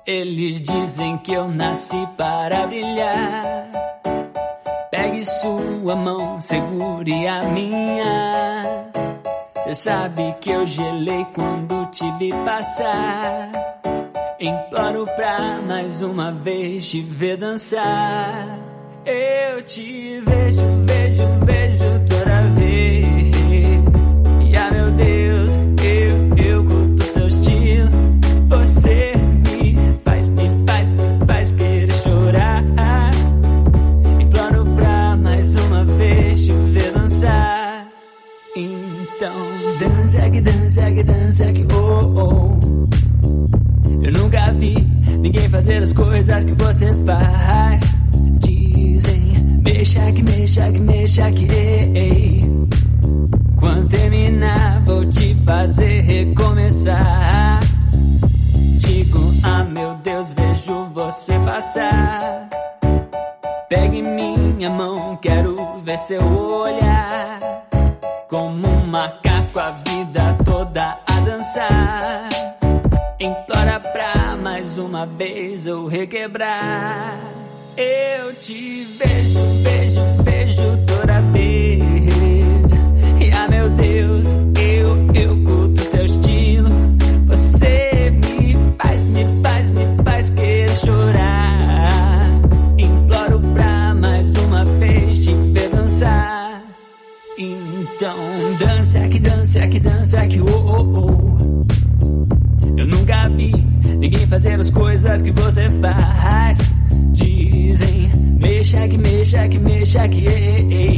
Eles dizem que eu nasci para brilhar. Pegue sua mão, segure a minha. Cê sabe que eu gelei quando te vi passar. Imploro pra mais uma vez te ver dançar. Eu te vejo, vejo, vejo toda vez. E ah, meu Deus, eu curto seu estilo. Você me faz querer chorar. Imploro pra mais uma vez te ver dançar. Então dança que oh, oh. Eu nunca vi ninguém fazer as coisas que você faz. Dizem, mexa que ei. Quando terminar vou te fazer recomeçar. Digo, ah meu Deus, vejo você passar. Pegue minha mão, quero ver seu olhar. Como um macaco a vida toda a dançar. Implora pra mais uma vez eu requebrar. Eu te vejo, vejo, vejo toda vez. E ah meu Deus, eu curto seu estilo. Você me faz querer chorar. Imploro pra mais uma vez te ver dançar. Então dança que oh, oh, oh. Eu nunca vi ninguém fazer as coisas que você faz. Dizem, mexa que ei.